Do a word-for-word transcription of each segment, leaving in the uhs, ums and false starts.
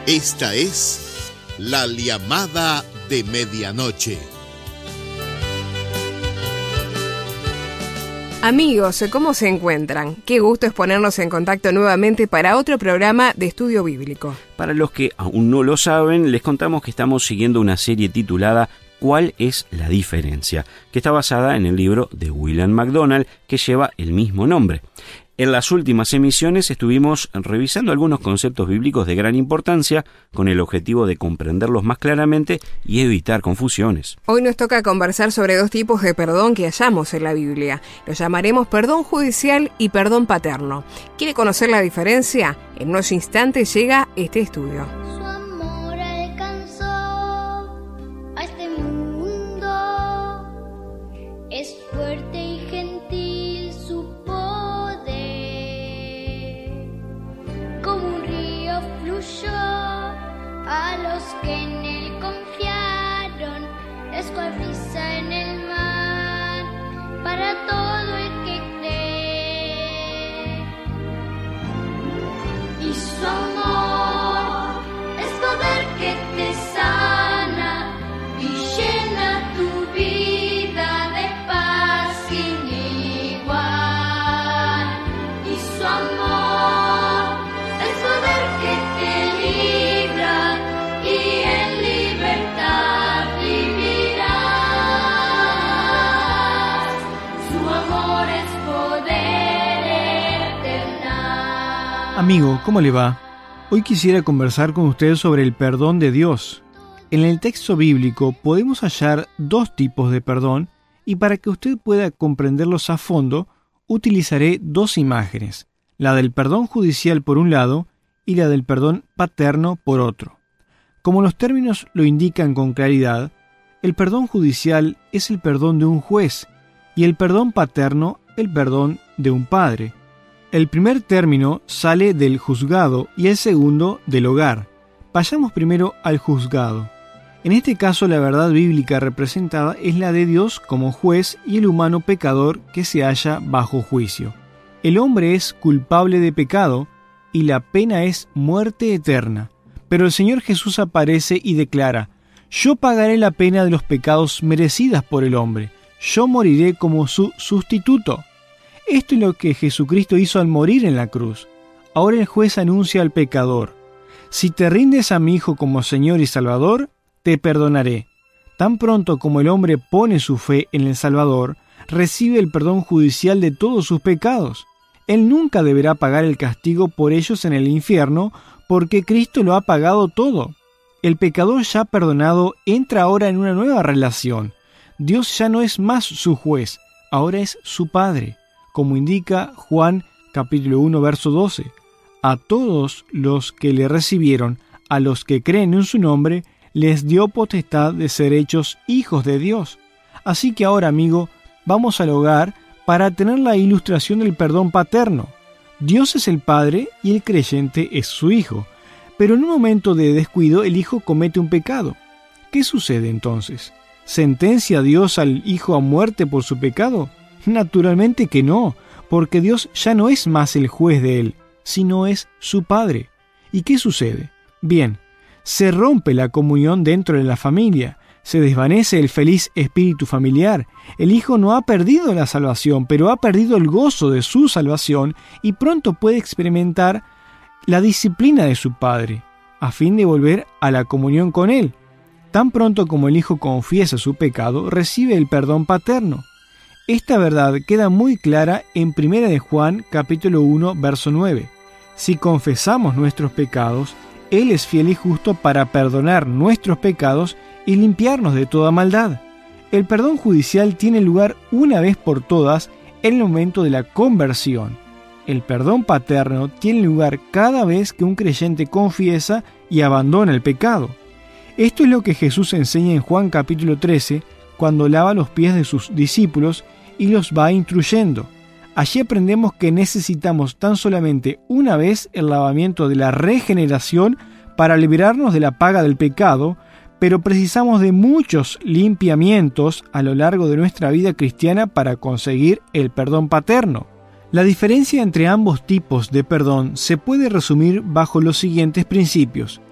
Esta es la llamada de medianoche. Amigos, ¿cómo se encuentran? Qué gusto es ponernos en contacto nuevamente para otro programa de estudio bíblico. Para los que aún no lo saben, les contamos que estamos siguiendo una serie titulada ¿Cuál es la diferencia?, que está basada en el libro de William MacDonald, que lleva el mismo nombre. En las últimas emisiones estuvimos revisando algunos conceptos bíblicos de gran importancia con el objetivo de comprenderlos más claramente y evitar confusiones. Hoy nos toca conversar sobre dos tipos de perdón que hallamos en la Biblia. Los llamaremos perdón judicial y perdón paterno. ¿Quiere conocer la diferencia? En unos instantes llega este estudio. Es fuerte y gentil su poder, como un río fluyó a los que en él confiaron, es cual brisa en el mar para todo el que cree. Y su amor es poder que te sana y llena tu vida. Amigo, ¿cómo le va? Hoy quisiera conversar con usted sobre el perdón de Dios. En el texto bíblico podemos hallar dos tipos de perdón y para que usted pueda comprenderlos a fondo, utilizaré dos imágenes, la del perdón judicial por un lado y la del perdón paterno por otro. Como los términos lo indican con claridad, el perdón judicial es el perdón de un juez y el perdón paterno el perdón de un padre. El primer término sale del juzgado y el segundo del hogar. Vayamos primero al juzgado. En este caso, la verdad bíblica representada es la de Dios como juez y el humano pecador que se halla bajo juicio. El hombre es culpable de pecado y la pena es muerte eterna. Pero el Señor Jesús aparece y declara: yo pagaré la pena de los pecados merecidas por el hombre. Yo moriré como su sustituto. Esto es lo que Jesucristo hizo al morir en la cruz. Ahora el juez anuncia al pecador: si te rindes a mi Hijo como Señor y Salvador, te perdonaré. Tan pronto como el hombre pone su fe en el Salvador, recibe el perdón judicial de todos sus pecados. Él nunca deberá pagar el castigo por ellos en el infierno, porque Cristo lo ha pagado todo. El pecador ya perdonado entra ahora en una nueva relación. Dios ya no es más su juez, ahora es su Padre. Como indica Juan capítulo uno, verso doce. A todos los que le recibieron, a los que creen en su nombre, les dio potestad de ser hechos hijos de Dios. Así que ahora, amigo, vamos al hogar para tener la ilustración del perdón paterno. Dios es el Padre y el creyente es su Hijo. Pero en un momento de descuido, el Hijo comete un pecado. ¿Qué sucede entonces? ¿Sentencia a Dios al Hijo a muerte por su pecado? Naturalmente que no, porque Dios ya no es más el juez de él, sino es su Padre. ¿Y qué sucede? Bien, se rompe la comunión dentro de la familia, se desvanece el feliz espíritu familiar. El hijo no ha perdido la salvación, pero ha perdido el gozo de su salvación y pronto puede experimentar la disciplina de su padre, a fin de volver a la comunión con él. Tan pronto como el hijo confiesa su pecado, recibe el perdón paterno. Esta verdad queda muy clara en primera de Juan capítulo uno, verso nueve. Si confesamos nuestros pecados, Él es fiel y justo para perdonar nuestros pecados y limpiarnos de toda maldad. El perdón judicial tiene lugar una vez por todas en el momento de la conversión. El perdón paterno tiene lugar cada vez que un creyente confiesa y abandona el pecado. Esto es lo que Jesús enseña en Juan capítulo trece, cuando lava los pies de sus discípulos y los va instruyendo. Allí aprendemos que necesitamos tan solamente una vez el lavamiento de la regeneración para liberarnos de la paga del pecado, pero precisamos de muchos limpiamientos a lo largo de nuestra vida cristiana para conseguir el perdón paterno. La diferencia entre ambos tipos de perdón se puede resumir bajo los siguientes principios.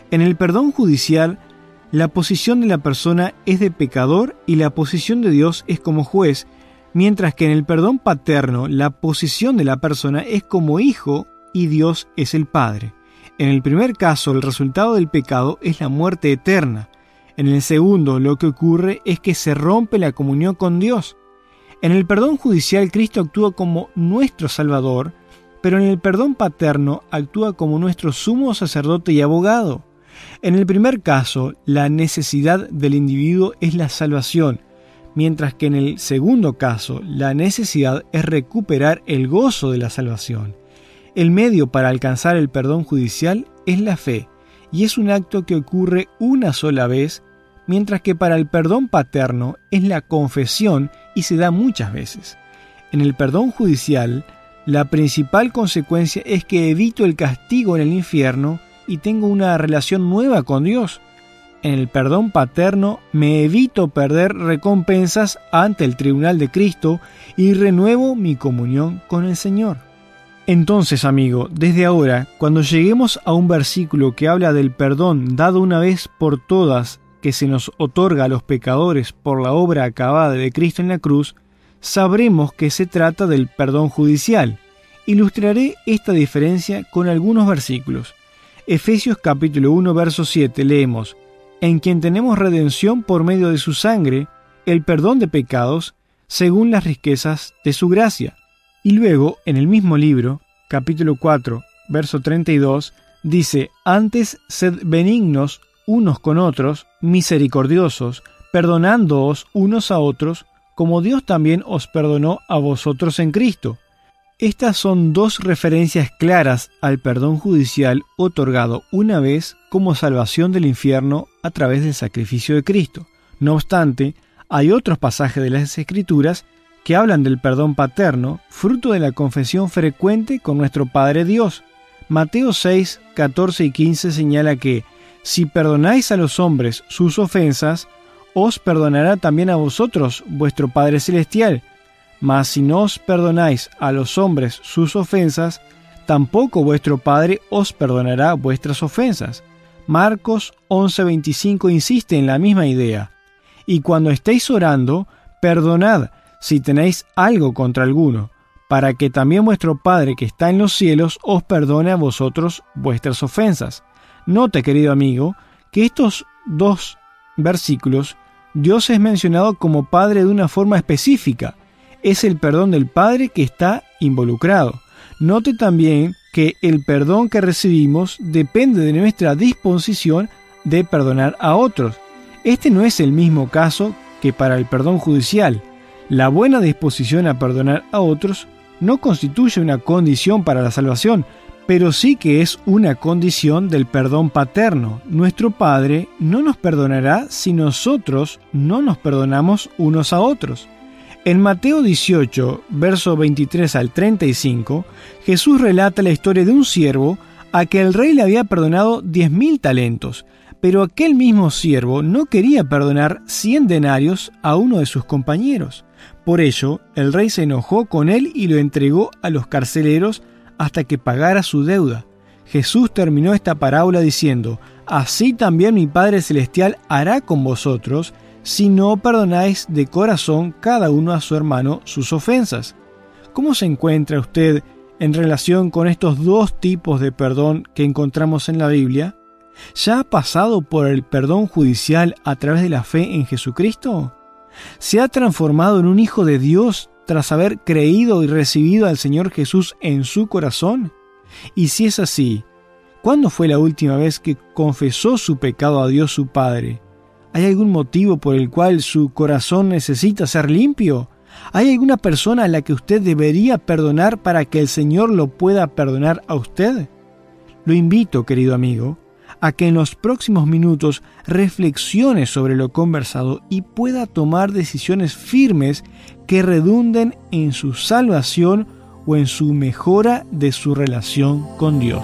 En el perdón judicial, la posición de la persona es de pecador y la posición de Dios es como juez, mientras que en el perdón paterno, la posición de la persona es como hijo y Dios es el Padre. En el primer caso, el resultado del pecado es la muerte eterna. En el segundo, lo que ocurre es que se rompe la comunión con Dios. En el perdón judicial, Cristo actúa como nuestro Salvador, pero en el perdón paterno actúa como nuestro sumo sacerdote y abogado. En el primer caso, la necesidad del individuo es la salvación, mientras que en el segundo caso, la necesidad es recuperar el gozo de la salvación. El medio para alcanzar el perdón judicial es la fe, y es un acto que ocurre una sola vez, mientras que para el perdón paterno es la confesión y se da muchas veces. En el perdón judicial, la principal consecuencia es que evito el castigo en el infierno y tengo una relación nueva con Dios. En el perdón paterno me evito perder recompensas ante el tribunal de Cristo y renuevo mi comunión con el Señor. Entonces, amigo, desde ahora, cuando lleguemos a un versículo que habla del perdón dado una vez por todas que se nos otorga a los pecadores por la obra acabada de Cristo en la cruz, sabremos que se trata del perdón judicial. Ilustraré esta diferencia con algunos versículos. Efesios capítulo uno, verso siete, leemos: en quien tenemos redención por medio de su sangre, el perdón de pecados, según las riquezas de su gracia. Y luego, en el mismo libro, capítulo cuatro, verso treinta y dos, dice: antes sed benignos unos con otros, misericordiosos, perdonándoos unos a otros, como Dios también os perdonó a vosotros en Cristo. Estas son dos referencias claras al perdón judicial otorgado una vez como salvación del infierno a través del sacrificio de Cristo. No obstante, hay otros pasajes de las Escrituras que hablan del perdón paterno, fruto de la confesión frecuente con nuestro Padre Dios. Mateo seis, catorce y quince señala que si perdonáis a los hombres sus ofensas, os perdonará también a vosotros vuestro Padre Celestial. Mas si no os perdonáis a los hombres sus ofensas, tampoco vuestro Padre os perdonará vuestras ofensas. Marcos once veinticinco insiste en la misma idea. Y cuando estéis orando, perdonad si tenéis algo contra alguno, para que también vuestro Padre que está en los cielos os perdone a vosotros vuestras ofensas. Note, querido amigo, que estos dos versículos, Dios es mencionado como Padre de una forma específica. Es el perdón del Padre que está involucrado. Note también que el perdón que recibimos depende de nuestra disposición de perdonar a otros. Este no es el mismo caso que para el perdón judicial. La buena disposición a perdonar a otros no constituye una condición para la salvación, pero sí que es una condición del perdón paterno. Nuestro Padre no nos perdonará si nosotros no nos perdonamos unos a otros. En Mateo dieciocho, verso veintitrés al treinta y cinco, Jesús relata la historia de un siervo a que el rey le había perdonado diez mil talentos, pero aquel mismo siervo no quería perdonar cien denarios a uno de sus compañeros. Por ello, el rey se enojó con él y lo entregó a los carceleros hasta que pagara su deuda. Jesús terminó esta parábola diciendo: así también mi Padre Celestial hará con vosotros, si no perdonáis de corazón cada uno a su hermano sus ofensas. ¿Cómo se encuentra usted en relación con estos dos tipos de perdón que encontramos en la Biblia? ¿Ya ha pasado por el perdón judicial a través de la fe en Jesucristo? ¿Se ha transformado en un hijo de Dios tras haber creído y recibido al Señor Jesús en su corazón? Y si es así, ¿cuándo fue la última vez que confesó su pecado a Dios su Padre? ¿Hay algún motivo por el cual su corazón necesita ser limpio? ¿Hay alguna persona a la que usted debería perdonar para que el Señor lo pueda perdonar a usted? Lo invito, querido amigo, a que en los próximos minutos reflexione sobre lo conversado y pueda tomar decisiones firmes que redunden en su salvación o en su mejora de su relación con Dios.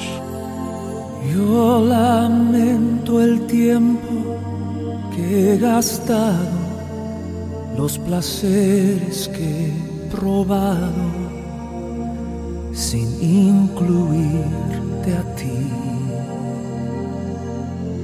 Yo lamento el tiempo que he gastado, los placeres que he probado, sin incluirte a ti.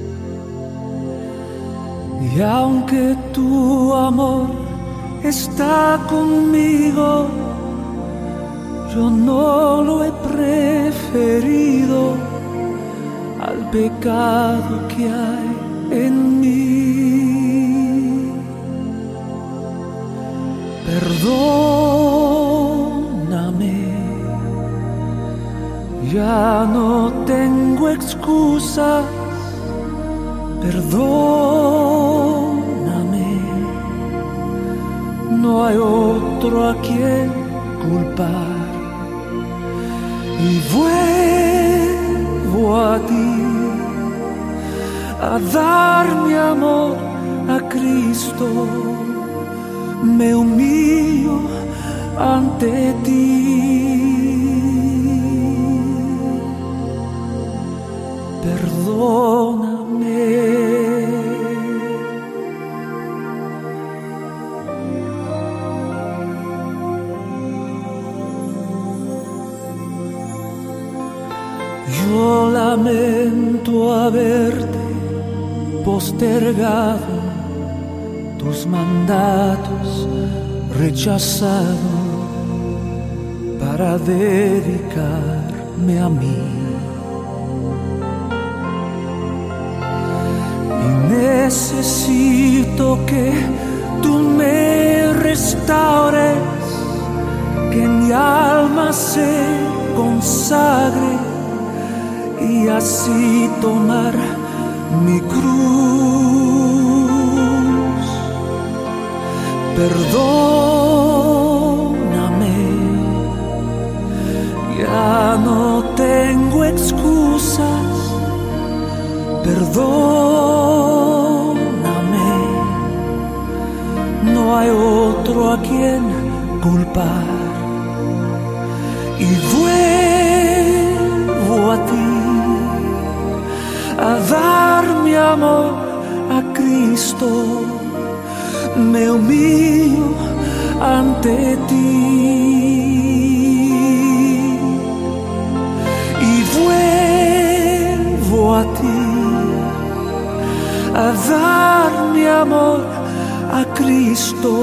Y aunque tu amor está conmigo, yo no lo he preferido al pecado que hay en mí. Perdóname, ya no tengo excusas. Perdóname, no hay otro a quien culpar. Y vuelvo a ti a dar mi amor a Cristo. Me humillo ante ti. Perdóname. Yo lamento haberte postergado, tus mandatos rechazado para dedicarme a mí. Y necesito que tú me restaures, que mi alma se consagre y así tomar mi cruz. Perdóname, ya no tengo excusas. Perdóname, no hay otro a quien culpar. Y vuelvo a ti a dar mi amor a Cristo. Me humillo ante ti y vuelvo a ti a dar mi amor a Cristo.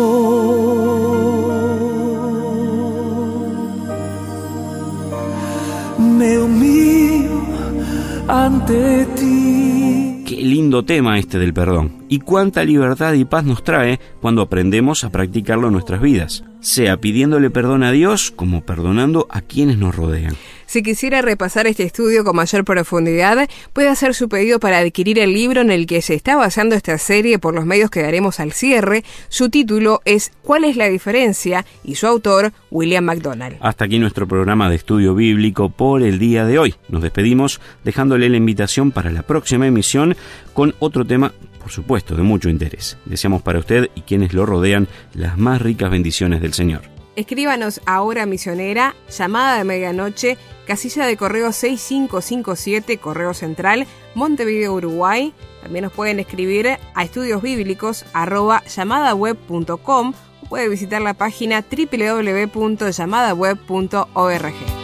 Me humillo ante ti. Qué lindo tema este del perdón. Y cuánta libertad y paz nos trae cuando aprendemos a practicarlo en nuestras vidas, sea pidiéndole perdón a Dios como perdonando a quienes nos rodean. Si quisiera repasar este estudio con mayor profundidad, puede hacer su pedido para adquirir el libro en el que se está basando esta serie por los medios que daremos al cierre. Su título es ¿Cuál es la diferencia? Y su autor, William MacDonald. Hasta aquí nuestro programa de estudio bíblico por el día de hoy. Nos despedimos dejándole la invitación para la próxima emisión con otro tema, por supuesto, de mucho interés. Deseamos para usted y quienes lo rodean las más ricas bendiciones del Señor. Escríbanos a Hora Misionera, llamada de medianoche, casilla de correo seis cinco cinco siete, Correo Central, Montevideo, Uruguay. También nos pueden escribir a estudiosbíblicos arroba llamadaweb punto com o puede visitar la página doble u doble u doble u punto llamadaweb punto org.